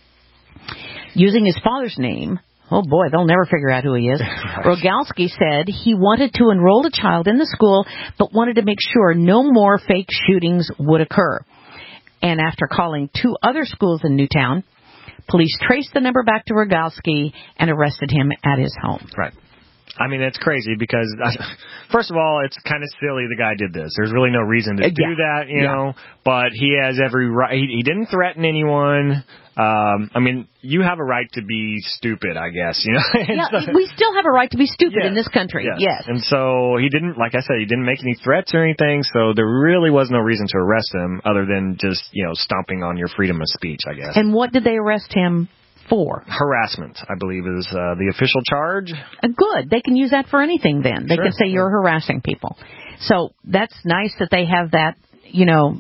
Using his father's name, oh boy, they'll never figure out who he is, right. Rogalski said he wanted to enroll a child in the school but wanted to make sure no more fake shootings would occur. And after calling two other schools in Newtown, police traced the number back to Rogalski and arrested him at his home. Right. I mean, it's crazy because, first of all, it's kind of silly the guy did this. There's really no reason to do yeah. that, you yeah. know, but he has every right. He, he didn't threaten anyone. Um, I mean, you have a right to be stupid, I guess, you know. yeah, so, we still have a right to be stupid yes, in this country, yes. yes. And so he didn't, like I said, he didn't make any threats or anything, so there really was no reason to arrest him other than just, you know, stomping on your freedom of speech, I guess. And what did they arrest him for? Harassment, I believe, is uh, the official charge. Uh, good. They can use that for anything then. They sure. can say you're harassing people. So that's nice that they have that, you know.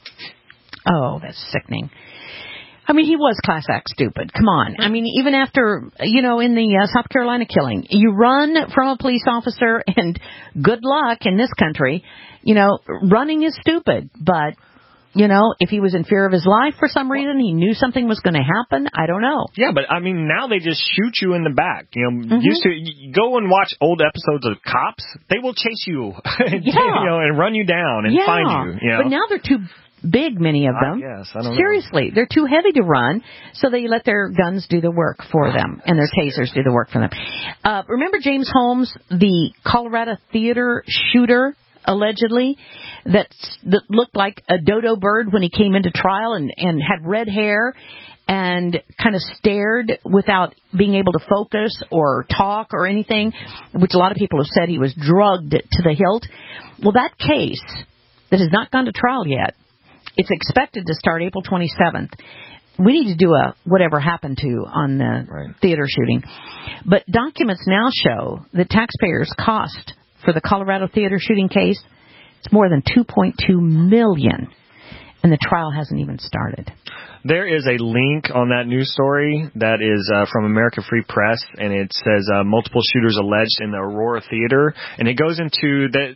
Oh, that's sickening. I mean, he was class act stupid. Come on. I mean, even after, you know, in the uh, South Carolina killing, you run from a police officer, and good luck in this country. You know, running is stupid, but You know, if he was in fear of his life for some reason, he knew something was going to happen. I don't know. Yeah, but I mean, now they just shoot you in the back. You know, Mm-hmm. used to you go and watch old episodes of Cops. They will chase you, Yeah. you know, and run you down and yeah. find you. You know? But now they're too big, many of them. I guess. I don't Seriously, know. they're too heavy to run, so they let their guns do the work for them, and their tasers do the work for them. Uh, remember James Holmes, the Colorado theater shooter, allegedly, that that looked like a dodo bird when he came into trial and, and had red hair and kind of stared without being able to focus or talk or anything, which a lot of people have said he was drugged to the hilt. Well, that case that has not gone to trial yet, it's expected to start April twenty-seventh. We need to do a whatever happened to on the right. theater shooting. But documents now show that taxpayers' cost for the Colorado theater shooting case is more than two point two million dollars, and the trial hasn't even started. There is a link on that news story that is uh, from America Free Press, and it says uh, multiple shooters alleged in the Aurora Theater, and it goes into that.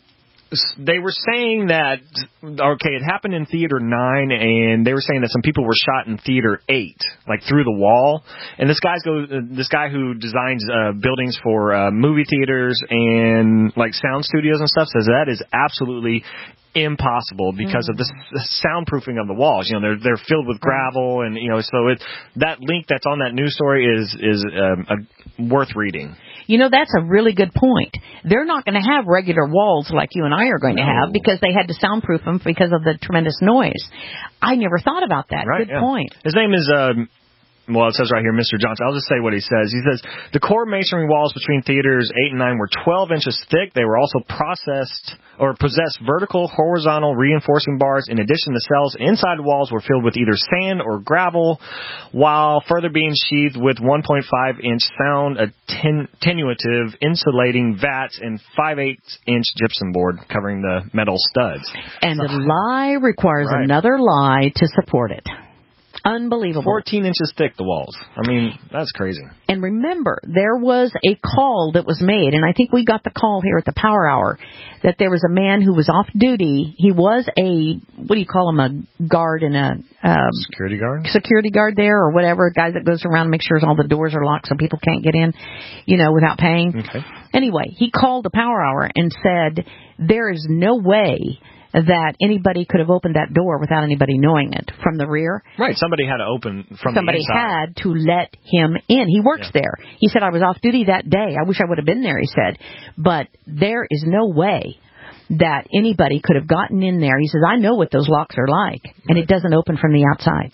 They were saying that, okay, it happened in Theater nine, and they were saying that some people were shot in Theater eight, like through the wall. And this guy's go, this guy who designs uh, buildings for uh, movie theaters and like sound studios and stuff says that is absolutely impossible because mm. of the, the soundproofing of the walls. You know, they're they're filled with gravel, and you know, so it that link that's on that news story is is um, a, worth reading. You know, that's a really good point. They're not going to have regular walls like you and I are going no. to have because they had to soundproof them because of the tremendous noise. I never thought about that. Right, good yeah. point. His name is, um, well, it says right here, Mister Johnson. I'll just say what he says. He says, the core masonry walls between theaters eight and nine were twelve inches thick. They were also processed or possessed vertical, horizontal reinforcing bars. In addition, the cells inside the walls were filled with either sand or gravel, while further being sheathed with one point five inch sound attenuative insulating vats and five eighths inch gypsum board covering the metal studs. And so, a lie requires right. another lie to support it. Unbelievable. fourteen inches thick, the walls. I mean, that's crazy. And remember, there was a call that was made, and I think we got the call here at the Power Hour, that there was a man who was off duty. He was a, what do you call him, a guard in a... Um, security guard? Security guard there or whatever, a guy that goes around and makes sure all the doors are locked so people can't get in, you know, without paying. Okay. Anyway, he called the Power Hour and said, there is no way that anybody could have opened that door without anybody knowing it from the rear. Right, somebody had to open from somebody the inside. had to let him in. He works yeah. there. He said, I was off duty that day. I wish I would have been there, he said. But there is no way that anybody could have gotten in there. He says, I know what those locks are like, and right. it doesn't open from the outside.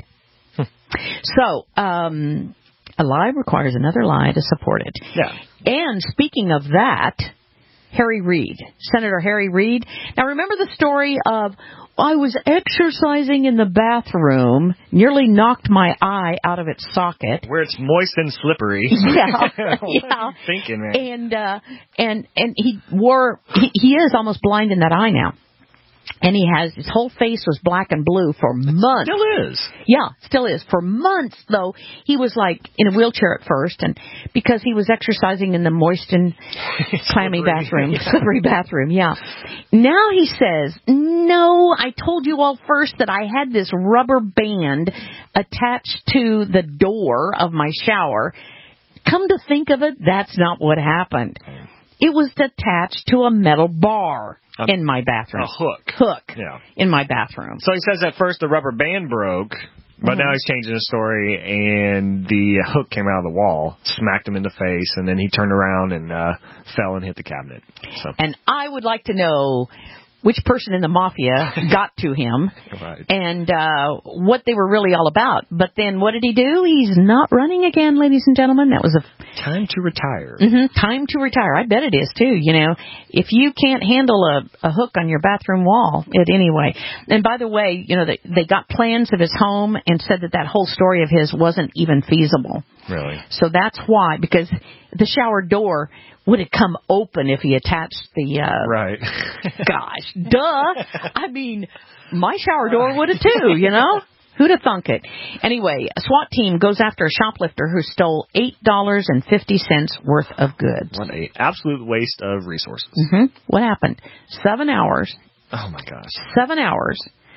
So, um, a lie requires another lie to support it. Yeah. And speaking of that, Harry Reid, Senator Harry Reid. Now, remember the story of, I was exercising in the bathroom, nearly knocked my eye out of its socket. Where it's moist and slippery. Yeah. what yeah. are you thinking, man? And, uh, and, and he wore, he, he is almost blind in that eye now. And he has, his whole face was black and blue for months. Still is. Yeah, still is. For months, though, he was like in a wheelchair at first, and because he was exercising in the moist and clammy bathroom, yeah. slippery bathroom, yeah. Now he says, no, I told you all first that I had this rubber band attached to the door of my shower. Come to think of it, that's not what happened. It was attached to a metal bar. A, in my bathroom. A hook. Hook. Yeah. In my bathroom. So he says at first the rubber band broke, but mm-hmm. now he's changing the story, and the hook came out of the wall, smacked him in the face, and then he turned around and uh, fell and hit the cabinet. So. And I would like to know which person in the mafia got to him right. and uh, what they were really all about. But then what did he do? He's not running again, ladies and gentlemen. That was a... Time to retire. Mm-hmm, time to retire. I bet it is, too. You know, if you can't handle a, a hook on your bathroom wall, it anyway. And by the way, you know, they, they got plans of his home and said that that whole story of his wasn't even feasible. Really? So that's why, because the shower door would have come open if he attached the... Uh, right. gosh, duh. I mean, my shower door would have too, you know? Who'd have thunk it? Anyway, a SWAT team goes after a shoplifter who stole eight dollars and fifty cents worth of goods. What an absolute waste of resources. Mm-hmm. What happened? Seven hours. Oh, my gosh. Seven hours.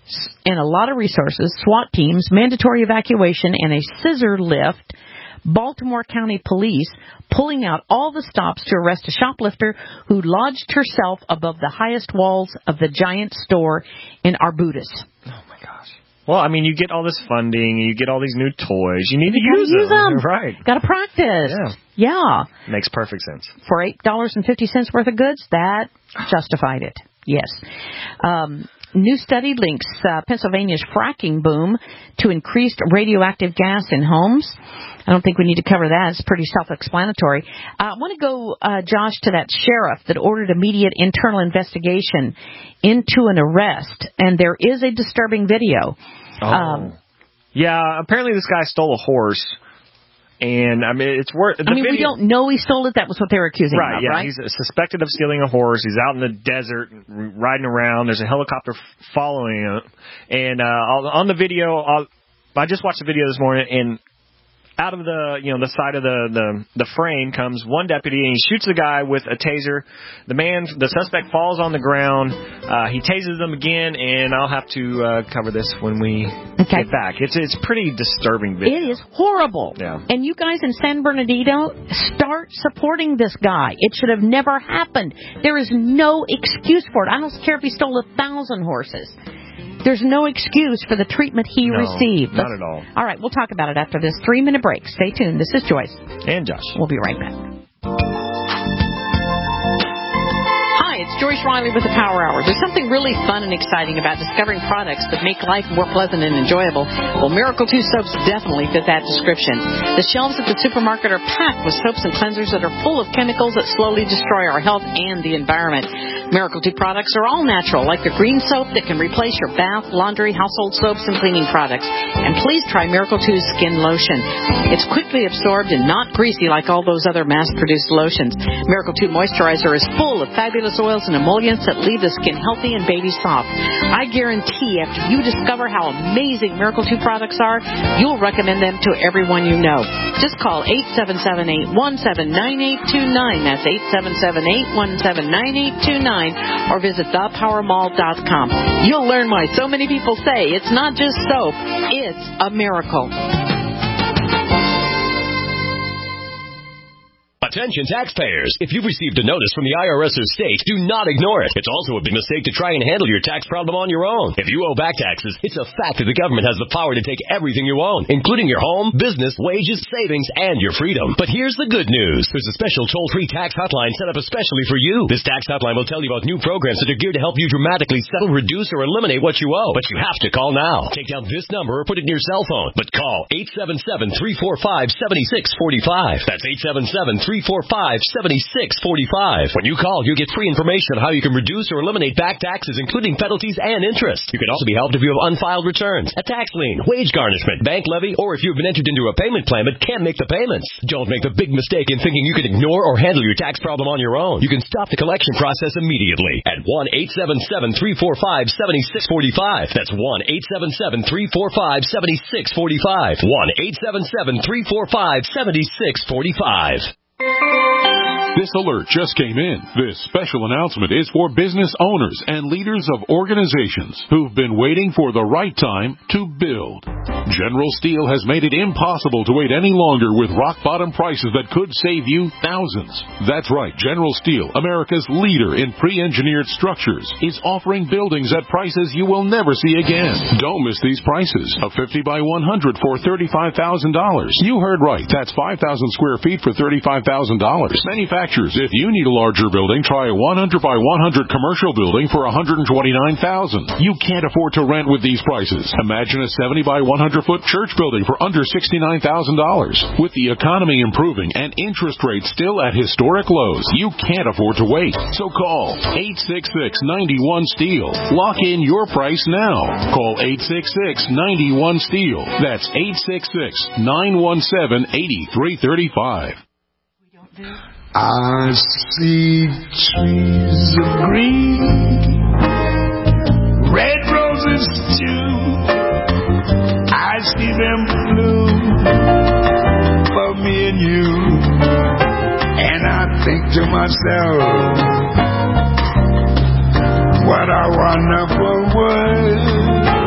and a lot of resources, SWAT teams, mandatory evacuation, and a scissor lift. Baltimore County Police pulling out all the stops to arrest a shoplifter who lodged herself above the highest walls of the giant store in Arbutus. Oh, my gosh. Well, I mean, you get all this funding, you get all these new toys. You need you to use, use them. them. Right. Got to practice. Yeah. Yeah. Makes perfect sense. For eight dollars and fifty cents worth of goods, that justified it. Yes. Um, new study links uh, Pennsylvania's fracking boom to increased radioactive gas in homes. I don't think we need to cover that. It's pretty self-explanatory. Uh, I want to go, uh, Josh, to that sheriff that ordered immediate internal investigation into an arrest, and there is a disturbing video. Oh. Um, yeah, apparently this guy stole a horse, and, I mean, it's worth... I mean, video, we don't know he stole it. That was what they were accusing right, him of, yeah, right? He's suspected of stealing a horse. He's out in the desert riding around. There's a helicopter following him. And uh, on the video, I'll, I just watched the video this morning, and out of the, you know, the side of the, the, the frame comes one deputy, and he shoots the guy with a taser. The man, the suspect falls on the ground. Uh, he tases them again, and I'll have to uh, cover this when we okay. get back. It's it's pretty disturbing video. It is horrible. Yeah. And you guys in San Bernardino, start supporting this guy. It should have never happened. There is no excuse for it. I don't care if he stole a thousand horses. There's no excuse for the treatment he no, received. Not Let's, at all. All right, we'll talk about it after this three-minute break. Stay tuned. This is Joyce. And Josh. We'll be right back. Hi, it's Joyce Riley with the Power Hour. There's something really fun and exciting about discovering products that make life more pleasant and enjoyable. Well, Miracle two soaps definitely fit that description. The shelves at the supermarket are packed with soaps and cleansers that are full of chemicals that slowly destroy our health and the environment. Miracle two products are all natural, like the green soap that can replace your bath, laundry, household soaps, and cleaning products. And please try Miracle two's skin lotion. It's quickly absorbed and not greasy like all those other mass-produced lotions. Miracle two moisturizer is full of fabulous oils and emollients that leave the skin healthy and baby soft. I guarantee after you discover how amazing Miracle two products are, you'll recommend them to everyone you know. Just call eight seven seven, eight one seven, nine eight two nine. That's eight seven seven, eight one seven, nine eight two nine. Or visit the power mall dot com. You'll learn why so many people say it's not just soap, it's a miracle. Attention taxpayers. If you've received a notice from the I R S or state, do not ignore it. It's also a big mistake to try and handle your tax problem on your own. If you owe back taxes, it's a fact that the government has the power to take everything you own, including your home, business, wages, savings, and your freedom. But here's the good news. There's a special toll-free tax hotline set up especially for you. This tax hotline will tell you about new programs that are geared to help you dramatically settle, reduce, or eliminate what you owe. But you have to call now. Take down this number or put it in your cell phone. But call eight seven seven, three four five, seven six four five. That's eight seven seven, three four five, seven six four five. When you call, you get free information on how you can reduce or eliminate back taxes, including penalties and interest. You can also be helped if you have unfiled returns, a tax lien, wage garnishment, bank levy, or if you've been entered into a payment plan but can't make the payments. Don't make the big mistake in thinking you can ignore or handle your tax problem on your own. You can stop the collection process immediately at one eight seven seven, three four five, seven six four five. That's one eight seven seven, three four five, seven six four five. one eight seven seven, three four five, seven six four five. This alert just came in. This special announcement is for business owners and leaders of organizations who've been waiting for the right time to build. General Steel has made it impossible to wait any longer with rock-bottom prices that could save you thousands. That's right. General Steel, America's leader in pre-engineered structures, is offering buildings at prices you will never see again. Don't miss these prices. A fifty by one hundred for thirty-five thousand dollars. You heard right. That's five thousand square feet for thirty-five thousand dollars. Manufacturers, if you need a larger building, try a one hundred by one hundred commercial building for one hundred twenty-nine thousand dollars. You can't afford to rent with these prices. Imagine a seventy by one hundred foot church building for under sixty-nine thousand dollars. With the economy improving and interest rates still at historic lows, you can't afford to wait. So call eight six six, nine one, STEEL. Lock in your price now. Call eight six six, nine one, STEEL. That's eight six six, nine one seven, eight three three five. I see trees of green, red roses too. I see them bloom for me and you. And I think to myself, what a wonderful world.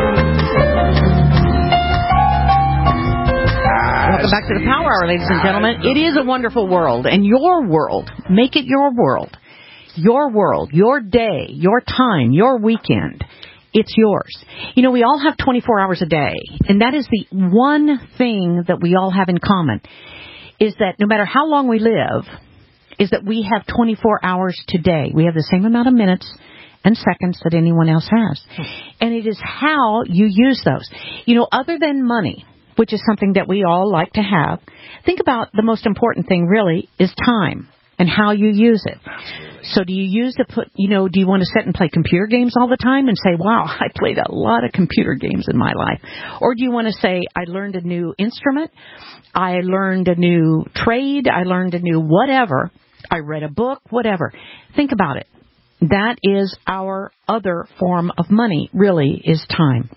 Welcome back to the Power Hour, ladies and gentlemen. It is a wonderful world, and your world, make it your world. Your world, your day, your time, your weekend. It's yours. You know, we all have twenty-four hours a day, and that is the one thing that we all have in common, is that no matter how long we live, is that we have twenty-four hours today. We have the same amount of minutes and seconds that anyone else has. And it is how you use those. You know, other than money, which is something that we all like to have, think about the most important thing really is time and how you use it. So do you use to put, you know, do you want to sit and play computer games all the time and say, wow, I played a lot of computer games in my life? Or do you want to say, I learned a new instrument, I learned a new trade, I learned a new whatever, I read a book, whatever. Think about it. That is our other form of money, really, is time.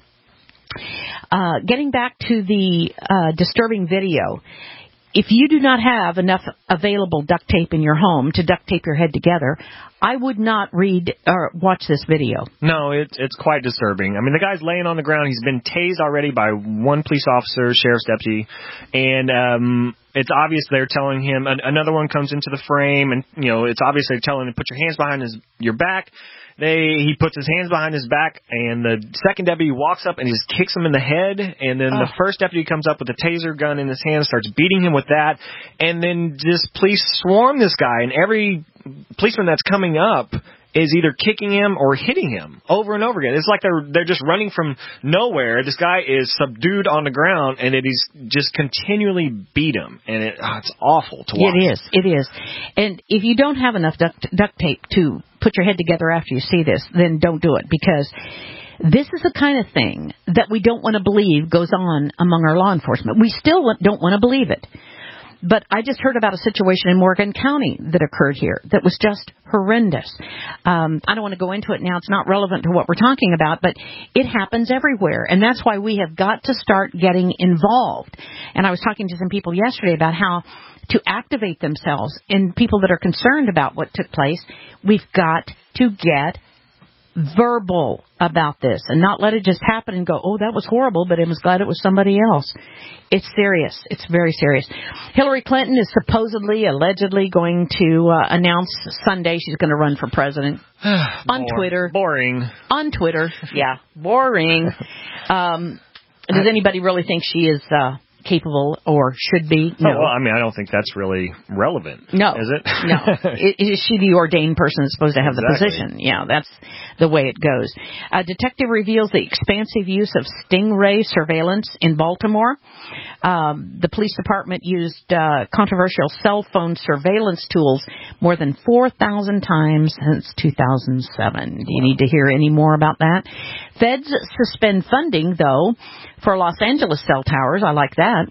Uh, getting back to the uh, disturbing video, if you do not have enough available duct tape in your home to duct tape your head together, I would not read or watch this video. No, it's it's quite disturbing. I mean, the guy's laying on the ground. He's been tased already by one police officer, sheriff's deputy, and um, it's obvious they're telling him. Another one comes into the frame, and you know, it's obvious they're telling him, put your hands behind his your back. They he puts his hands behind his back, and the second deputy walks up and he just kicks him in the head. And then oh. the first deputy comes up with a taser gun in his hand, starts beating him with that, and then just police swarm this guy. And every policeman that's coming up is either kicking him or hitting him over and over again. It's like they're they're just running from nowhere. This guy is subdued on the ground, and it is just continually beat him, and it, oh, it's awful to watch. It is, it is. And if you don't have enough duct, duct tape to put your head together after you see this, then don't do it, because this is the kind of thing that we don't want to believe goes on among our law enforcement. We still don't want to believe it. But I just heard about a situation in Morgan County that occurred here that was just horrendous. Um, I don't want to go into it now. It's not relevant to what we're talking about, but it happens everywhere. And that's why we have got to start getting involved. And I was talking to some people yesterday about how to activate themselves in people that are concerned about what took place. We've got to get verbal about this and not let it just happen and go, oh, that was horrible, but I was glad it was somebody else. It's serious. It's very serious. Hillary Clinton is supposedly, allegedly going to uh, announce Sunday she's going to run for president on Twitter. Boring. On Twitter. Yeah. Boring. Um, does anybody really think she is uh, capable or should be? No. Oh, well, I mean, I don't think that's really relevant. No. Is it? No. Is she the ordained person that's supposed to have exactly. the position? Yeah, that's the way it goes. A detective reveals the expansive use of Stingray surveillance in Baltimore. Um, the police department used uh, controversial cell phone surveillance tools more than four thousand times since two thousand seven. Do you need to hear any more about that? Feds suspend funding, though, for Los Angeles cell towers. I like that.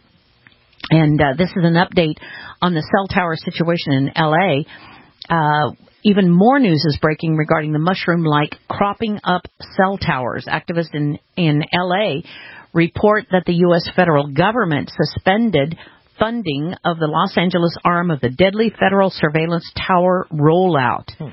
And uh, this is an update on the cell tower situation in L A. Uh, even more news is breaking regarding the mushroom-like cropping up cell towers. Activists in, in L A report that the U S federal government suspended funding of the Los Angeles arm of the deadly federal surveillance tower rollout. Hmm.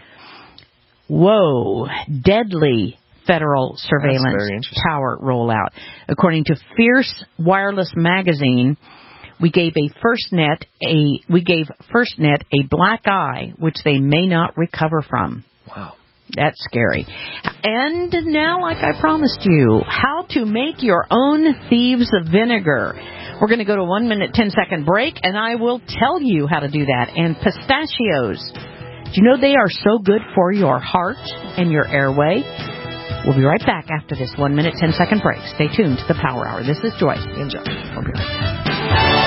Whoa, deadly federal surveillance tower rollout. According to Fierce Wireless magazine, we gave a FirstNet a we gave FirstNet a black eye, which they may not recover from. Wow. That's scary. And now, like I promised you, how to make your own thieves of vinegar. We're going to go to a one minute, ten second break, and I will tell you how to do that. And pistachios. Do you know they are so good for your heart and your airway? We'll be right back after this one minute, ten second break. Stay tuned to the Power Hour. This is Joyce. Enjoy. We'll be right back.